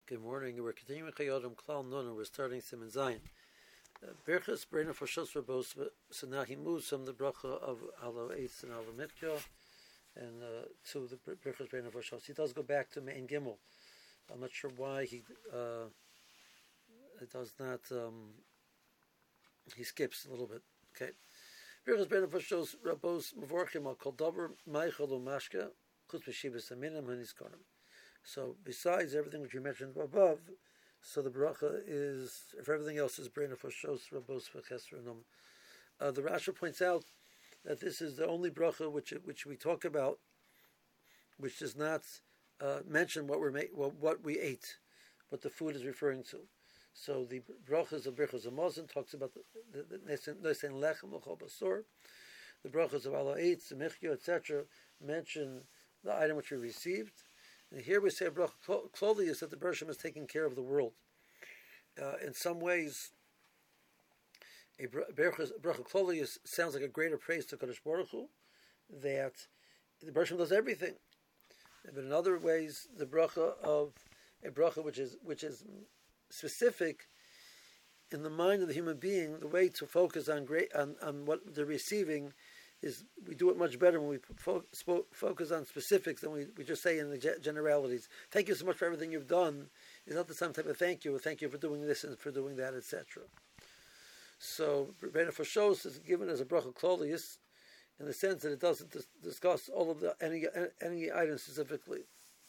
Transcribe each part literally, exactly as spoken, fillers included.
Good morning. We're continuing Chayodim Klal Nun, and we're starting Siman Zayin. Berchas Breina for Shos Rabos. So now he moves from the bracha of Alo Eitz and Alo Mitkya, and uh, to the Berchas Breina for Shos. He does go back to Mein Gimel. I'm not sure why he uh, it does not. Um, he skips a little bit. Okay. Berchas Breina for Shos Rabos Mevorchim Al Kol Davar Meichel Umashka Chutz B'Shivas Aminim Haniskarnim. So besides everything which we mentioned above, so the bracha is, if everything else is Breina for Shos Rabos V'Chesronum. Uh, the Rasha points out that this is the only bracha which which we talk about, which does not uh, mention what we're ma- what, what we ate, what the food is referring to. So the brachas of Birchas Hamazon talks about the Nesen Lechem L'Chol Basor. The brachas of Alo Eitz, Michya, et cetera mention the item which we received. And here we say a bracha kloli is that the Bereshim is taking care of the world. Uh, in some ways, a bracha kloli sounds like a greater praise to Kadosh Baruch Hu, that the Bereshim does everything. But in other ways, the bracha of a bracha which is which is specific in the mind of the human being, the way to focus on great on, on what they're receiving is we do it much better when we fo- spo- focus on specifics than we, we just say in the ge- generalities. Thank you so much for everything you've done. It's not the same type of thank you. Thank you for doing this and for doing that, et cetera. So, Breina for Shos is given as a bracha klolius in the sense that it doesn't dis- discuss all of the any any items specifically.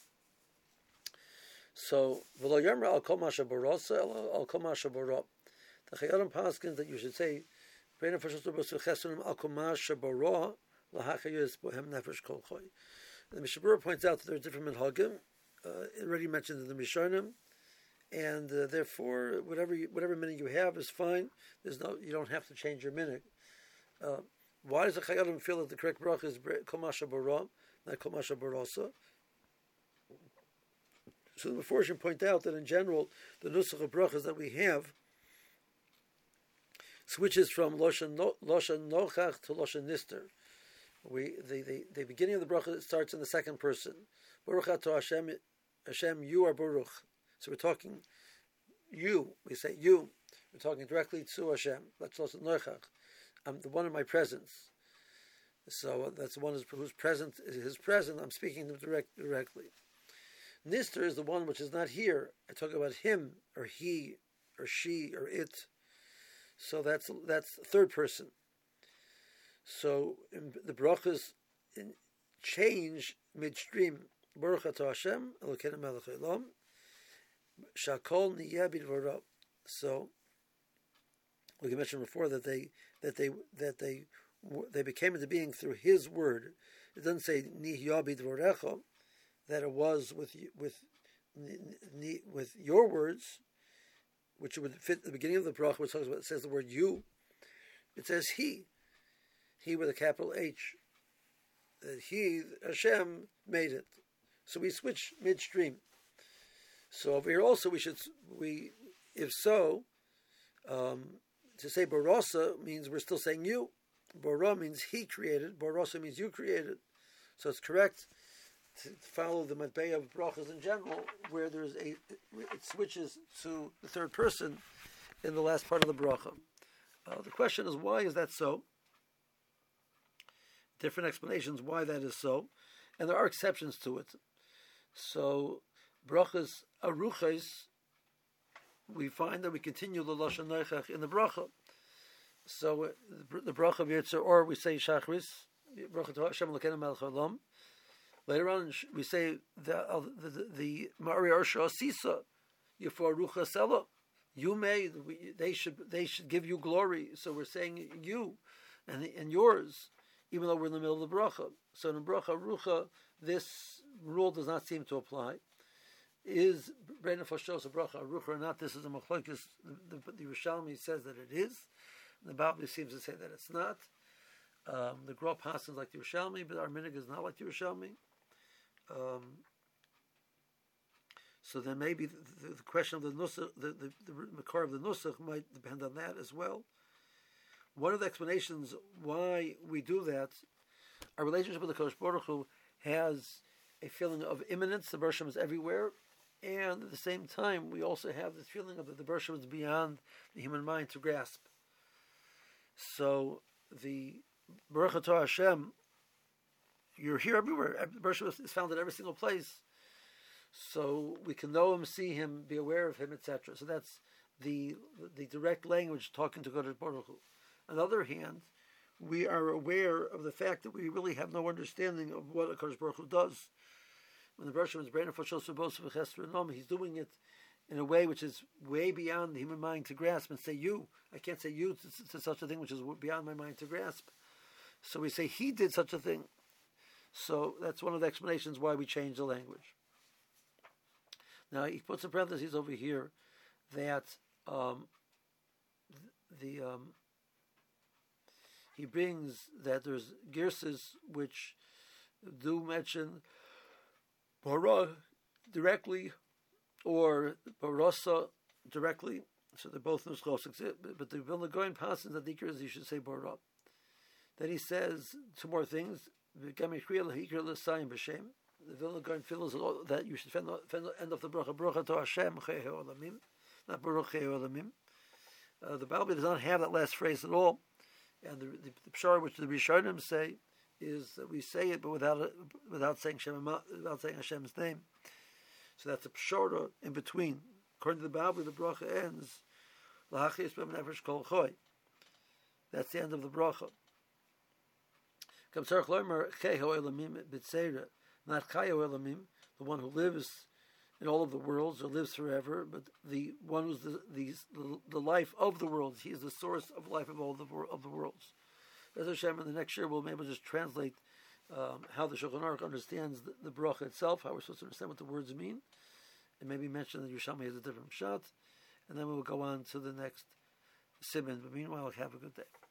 So, v'lo yomra al kol masha barosa al kol masha barot. The Chayodim paskins that you should say Breina for Shos Rabos V'Chesronum al kol masha barot lahachayus bohem nefesh kol choy. The Mishabura points out that there are different minhagim, uh, already mentioned in the Mishanim, and uh, therefore whatever you, whatever minhag you have is fine. There's no you don't have to change your minhag. Uh, why does the Chayodim feel that the correct bracha is kol masha barot, not kol masha barosa? So the Meforshim point out that in general, the nusach of brachas that we have switches from loshan no, loshan nochach to loshan nister. We the, the, the beginning of the bracha starts in the second person. Baruch ato Hashem, Hashem, you are Baruch. So we're talking you. We say you. We're talking directly to Hashem. That's loshan nochach. I'm the one in my presence. So that's the one who's present. His present. I'm speaking to him direct, directly. Nister is the one which is not here. I talk about him or he or she or it. So that's that's third person. So in the brachas in change midstream. Baruch atah Hashem Elokeinu melech haolam shakol niyeh bidvaro. So we mentioned before that they that they that they they became into being through His word. It doesn't say niyeh bidvarecha, that it was with with with your words, which would fit the beginning of the bracha, which talks about, it says the word you. It says he, he with a capital H. That he, Hashem, made it. So we switch midstream. So over here also we should we, if so, um, to say barosa means we're still saying you. Bara means he created. Barosa means you created. So it's correct to follow the matbei of brachas in general, where there's a it switches to the third person in the last part of the bracha. Uh, the question is, why is that so? Different explanations why that is so, and there are exceptions to it. So brachas aruches, we find that we continue the lashon neichach in the bracha. So uh, the, the bracha of Yitzhak, or we say shachris, bracha to Hashem Elokeinu melech haolam. Later on, we say the uh, the the Mari Arsha Sisa, Yifar Rucha Sela. You made. We, they should they should give you glory. So we're saying you, and and yours, even though we're in the middle of the bracha. So in the bracha Rucha, this rule does not seem to apply. Is Breina for Shos a bracha Rucha or not? This is a machlokes. The, the, the Yerushalmi says that it is. The Babli seems to say that it's not. Um, the Gra passes like the Yerushalmi, but our minhag is not like the Yerushalmi. Um, so then maybe the, the, the question of the nusach, the, the, the makar of the nusach might depend on that as well. One of the explanations why we do that, our relationship with the Kadosh Baruch Hu has a feeling of imminence. The Bereshim is everywhere, and at the same time, we also have this feeling of that the Baruch is beyond the human mind to grasp. So the Baruch Atah Hashem, you're here everywhere. The Baruch is found in every single place. So we can know Him, see Him, be aware of Him, et cetera. So that's the the direct language talking to Kodesh Baruch Hu. On the other hand, we are aware of the fact that we really have no understanding of what a Kodesh Baruch Hu does. When the Baruch Hu is brain for Shos V'Bos V'Chesed V'Nom, He's doing it in a way which is way beyond the human mind to grasp. And say you, I can't say you to, to such a thing which is beyond my mind to grasp. So we say He did such a thing. So that's one of the explanations why we change the language. Now he puts in parentheses over here that um, the um, he brings that there's girsas which do mention bara directly or barasa directly, so they're both nuschos. But the Vilna Gaon passes that the you should say bara. Then he says two more things. The Vilna Gaon feels that you should end of the bracha bracha to Hashem chei ha'olamim, not baruch chei ha'olamim. Uh, the Bible does not have that last phrase at all, and the, the, the pshar which the Rishonim say is that we say it, but without a, without saying Shem, without saying Hashem's name. So that's a pshara in between. According to the Bible, the bracha ends l'hachis b'nefesh kol choy. That's the end of the bracha. Not Chaya Elamim, the one who lives in all of the worlds or lives forever, but the one who's the the, the life of the worlds. He is the source of life of all the of the worlds. As Hashem, in the next year, we'll maybe just translate um, how the Shulchan Aruch understands the, the bracha itself, how we're supposed to understand what the words mean, and maybe mention that Yerushalmi has a different shot, and then we will go on to the next siman. But meanwhile, have a good day.